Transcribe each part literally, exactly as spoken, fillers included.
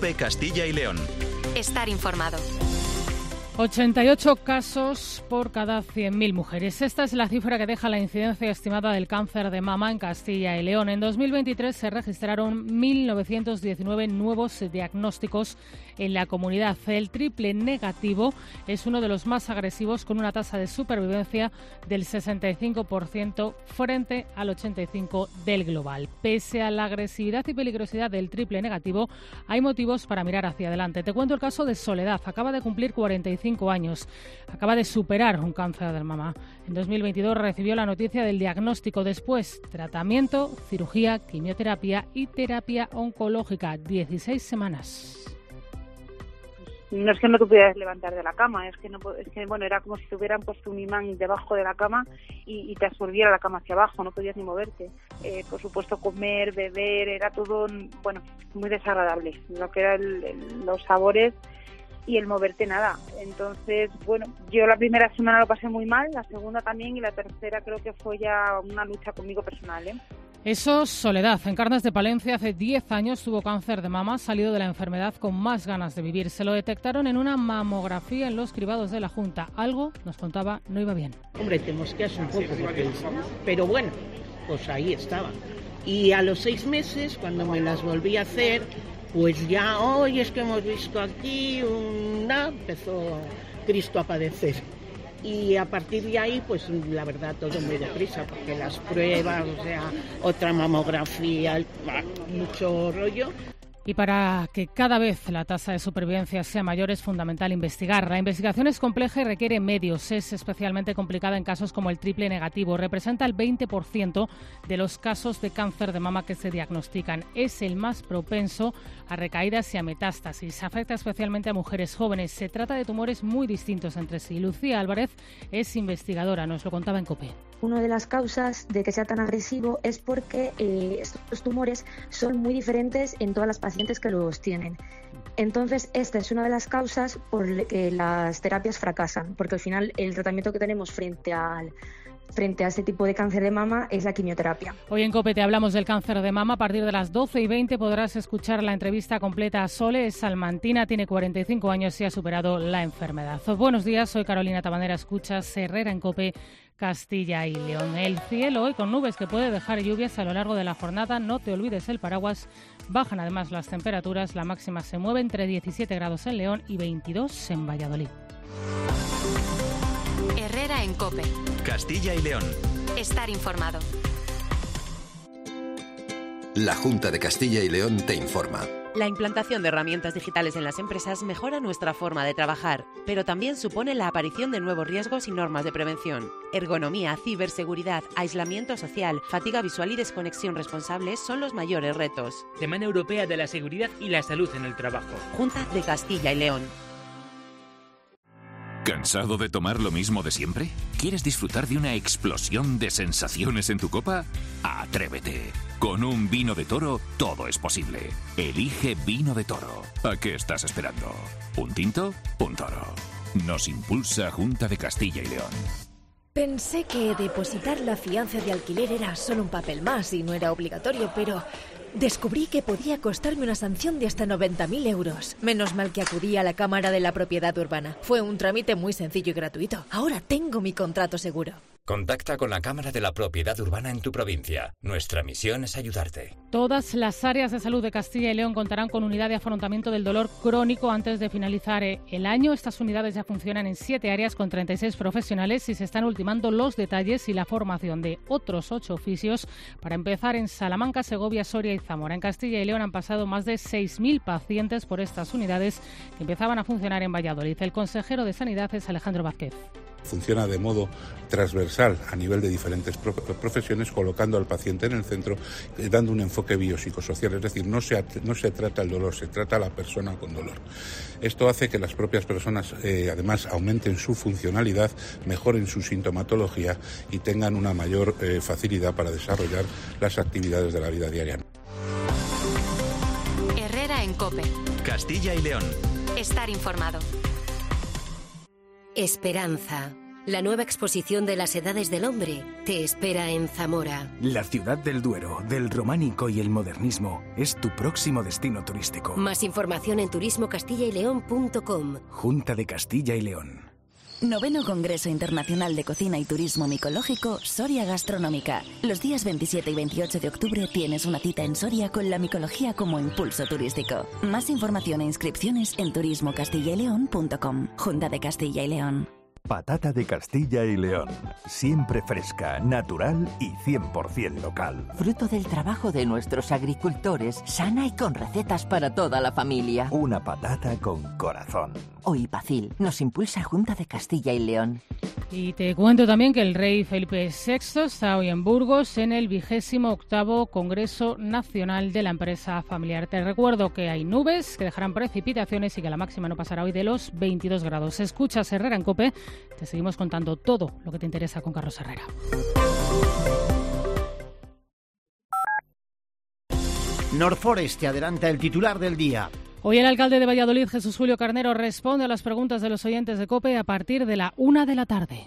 COPE Castilla y León. Estar informado. ochenta y ocho casos por cada cien mil mujeres. Esta es la cifra que deja la incidencia estimada del cáncer de mama en Castilla y León. En dos mil veintitrés se registraron mil novecientos diecinueve nuevos diagnósticos en la comunidad. El triple negativo es uno de los más agresivos, con una tasa de supervivencia del sesenta y cinco por ciento frente al ochenta y cinco por ciento del global. Pese a la agresividad y peligrosidad del triple negativo, hay motivos para mirar hacia adelante. Te cuento el caso de Soledad. Acaba de cumplir cuarenta y cinco años. Acaba de superar un cáncer de mama. En dos mil veintidós recibió la noticia del diagnóstico. Después, tratamiento, cirugía, quimioterapia y terapia oncológica. dieciséis semanas. No es que no te pudieras levantar de la cama, es que no, es que bueno, era como si te hubieran puesto un imán debajo de la cama y, y te absorbiera la cama hacia abajo, no podías ni moverte. Eh, por supuesto, comer, beber, era todo, bueno, muy desagradable. Lo que eran los sabores y el moverte nada. Entonces, bueno, yo la primera semana lo pasé muy mal, la segunda también, y la tercera creo que fue ya una lucha conmigo personal, ¿eh? Eso, Soledad. En Carnes de Palencia hace diez años tuvo cáncer de mama, salido de la enfermedad con más ganas de vivir. Se lo detectaron en una mamografía en los cribados de la Junta. Algo, nos contaba, no iba bien. Hombre, te mosqueas un poco, porque, pero bueno, pues ahí estaba. Y a los seis meses, cuando me las volví a hacer, pues ya, hoy es que hemos visto aquí una, empezó Cristo a padecer. Y a partir de ahí, pues la verdad, todo muy deprisa, porque las pruebas, o sea, otra mamografía, mucho rollo. Y para que cada vez la tasa de supervivencia sea mayor es fundamental investigar. La investigación es compleja y requiere medios. Es especialmente complicada en casos como el triple negativo. Representa el veinte por ciento de los casos de cáncer de mama que se diagnostican. Es el más propenso a recaídas y a metástasis. Afecta especialmente a mujeres jóvenes. Se trata de tumores muy distintos entre sí. Lucía Álvarez es investigadora, nos lo contaba en COPE. Una de las causas de que sea tan agresivo es porque eh, estos tumores son muy diferentes en todas las pacientes que los tienen. Entonces, esta es una de las causas por las que las terapias fracasan, porque al final el tratamiento que tenemos frente al frente a este tipo de cáncer de mama es la quimioterapia. Hoy en COPE te hablamos del cáncer de mama. A partir de las doce y veinte podrás escuchar la entrevista completa a Sole. Es salmantina, tiene cuarenta y cinco años y ha superado la enfermedad. Buenos días, soy Carolina Tabanera. Escuchas Herrera en COPE Castilla y León. El cielo hoy con nubes que puede dejar lluvias a lo largo de la jornada. No te olvides el paraguas. Bajan además las temperaturas. La máxima se mueve entre diecisiete grados en León y veintidós en Valladolid. Herrera en COPE. Castilla y León. Estar informado. La Junta de Castilla y León te informa. La implantación de herramientas digitales en las empresas mejora nuestra forma de trabajar, pero también supone la aparición de nuevos riesgos y normas de prevención. Ergonomía, ciberseguridad, aislamiento social, fatiga visual y desconexión responsable son los mayores retos. Semana Europea de la Seguridad y la Salud en el Trabajo. Junta de Castilla y León. ¿Cansado de tomar lo mismo de siempre? ¿Quieres disfrutar de una explosión de sensaciones en tu copa? ¡Atrévete! Con un vino de Toro, todo es posible. Elige Vino de Toro. ¿A qué estás esperando? ¿Un tinto? Un toro. Nos impulsa Junta de Castilla y León. Pensé que depositar la fianza de alquiler era solo un papel más y no era obligatorio, pero descubrí que podía costarme una sanción de hasta noventa mil euros. Menos mal que acudí a la Cámara de la Propiedad Urbana. Fue un trámite muy sencillo y gratuito. Ahora tengo mi contrato seguro. Contacta con la Cámara de la Propiedad Urbana en tu provincia. Nuestra misión es ayudarte. Todas las áreas de salud de Castilla y León contarán con unidad de afrontamiento del dolor crónico antes de finalizar el año. Estas unidades ya funcionan en siete áreas con treinta y seis profesionales y se están ultimando los detalles y la formación de otros ocho oficios para empezar en Salamanca, Segovia, Soria y Zamora. En Castilla y León han pasado más de seis mil pacientes por estas unidades que empezaban a funcionar en Valladolid. El consejero de Sanidad es Alejandro Vázquez. Funciona de modo transversal a nivel de diferentes profesiones, colocando al paciente en el centro, eh, dando un enfoque biopsicosocial, es decir, no se, no se trata el dolor, se trata a la persona con dolor. Esto hace que las propias personas, eh, además, aumenten su funcionalidad, mejoren su sintomatología y tengan una mayor eh, facilidad para desarrollar las actividades de la vida diaria. Herrera en COPE. Castilla y León. Estar informado. Esperanza. La nueva exposición de las edades del hombre te espera en Zamora. La ciudad del Duero, del románico y el modernismo es tu próximo destino turístico. Más información en turismo castilla y león punto com. Junta de Castilla y León. Noveno Congreso Internacional de Cocina y Turismo Micológico, Soria Gastronómica. Los días veintisiete y veintiocho de octubre tienes una cita en Soria con la micología como impulso turístico. Más información e inscripciones en turismo castilla y león punto com. Junta de Castilla y León. Patata de Castilla y León. Siempre fresca, natural y cien por ciento local. Fruto del trabajo de nuestros agricultores, sana y con recetas para toda la familia. Una patata con corazón. Hoy Pacil nos impulsa Junta de Castilla y León. Y te cuento también que el rey Felipe sexto está hoy en Burgos en el vigésimo octavo Congreso Nacional de la Empresa Familiar. Te recuerdo que hay nubes que dejarán precipitaciones y que la máxima no pasará hoy de los veintidós grados. Escuchas Herrera en COPE. Te seguimos contando todo lo que te interesa con Carlos Herrera. Norforest te adelanta el titular del día. Hoy el alcalde de Valladolid, Jesús Julio Carnero, responde a las preguntas de los oyentes de COPE a partir de la una de la tarde.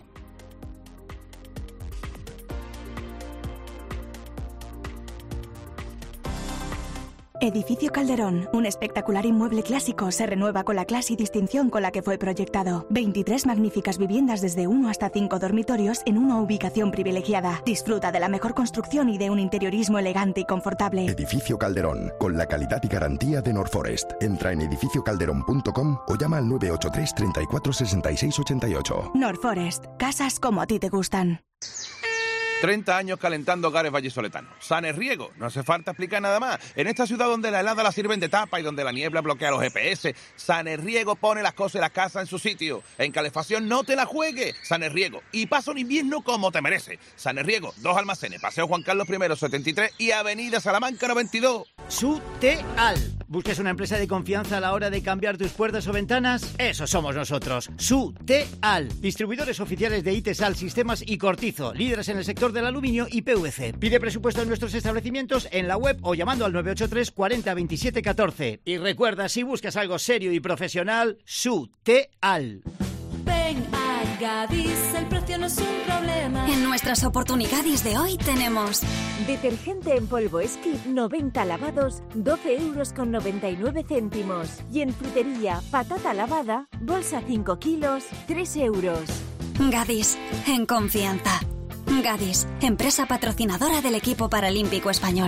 Edificio Calderón, un espectacular inmueble clásico, se renueva con la clase y distinción con la que fue proyectado. veintitrés magníficas viviendas desde uno hasta cinco dormitorios en una ubicación privilegiada. Disfruta de la mejor construcción y de un interiorismo elegante y confortable. Edificio Calderón, con la calidad y garantía de Norforest. Entra en edificio calderón punto com o llama al nueve ocho tres, treinta y cuatro, sesenta y seis, ochenta y ocho. Norforest, casas como a ti te gustan. treinta años calentando hogares vallisoletanos. Sanerriego, no hace falta explicar nada más. En esta ciudad donde la helada la sirven de tapa y donde la niebla bloquea los G P S, Sanerriego pone las cosas y las casas en su sitio. En calefacción no te la juegues. Sanerriego. Y pasa un invierno como te merece. Sanerriego, dos almacenes, Paseo Juan Carlos I, setenta y tres y Avenida Salamanca noventa y dos. Suteal. ¿Buscas una empresa de confianza a la hora de cambiar tus puertas o ventanas? Eso somos nosotros. Suteal. Distribuidores oficiales de Itesal, Sistemas y Cortizo. Líderes en el sector del aluminio y P V C. Pide presupuesto en nuestros establecimientos en la web o llamando al nueve ocho tres, cuarenta, veintisiete, catorce. Y recuerda, si buscas algo serio y profesional, Suteal. Ven a Gadis, el precio no es un problema. En nuestras oportunidades de hoy tenemos detergente en polvo Skip noventa lavados, doce euros con noventa y nueve céntimos. Y en frutería, patata lavada, bolsa cinco kilos, tres euros. Gadis, en confianza. Gadis, empresa patrocinadora del equipo paralímpico español.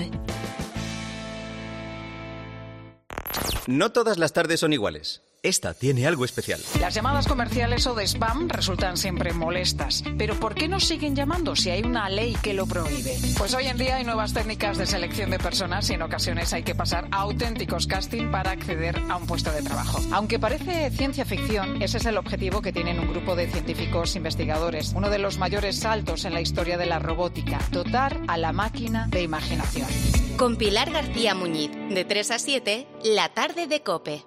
No todas las tardes son iguales. Esta tiene algo especial. Las llamadas comerciales o de spam resultan siempre molestas. Pero ¿por qué nos siguen llamando si hay una ley que lo prohíbe? Pues hoy en día hay nuevas técnicas de selección de personas y en ocasiones hay que pasar a auténticos casting para acceder a un puesto de trabajo. Aunque parece ciencia ficción, ese es el objetivo que tienen un grupo de científicos investigadores. Uno de los mayores saltos en la historia de la robótica, dotar a la máquina de imaginación. Con Pilar García Muñiz, de tres a siete, la tarde de COPE.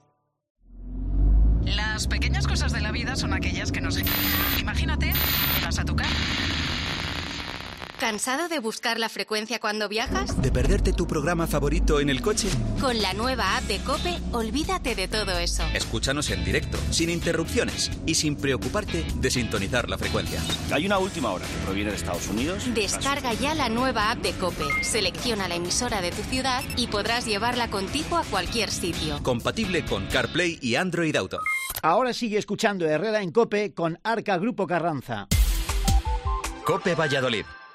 Las pequeñas cosas de la vida son aquellas que nos... Imagínate, llegas a tu casa. ¿Cansado de buscar la frecuencia cuando viajas? ¿De perderte tu programa favorito en el coche? Con la nueva app de COPE, olvídate de todo eso. Escúchanos en directo, sin interrupciones y sin preocuparte de sintonizar la frecuencia. Hay una última hora que proviene de Estados Unidos. Descarga ya la nueva app de COPE, selecciona la emisora de tu ciudad y podrás llevarla contigo a cualquier sitio. Compatible con CarPlay y Android Auto. Ahora sigue escuchando Herrera en COPE con Arca Grupo Carranza. COPE Valladolid.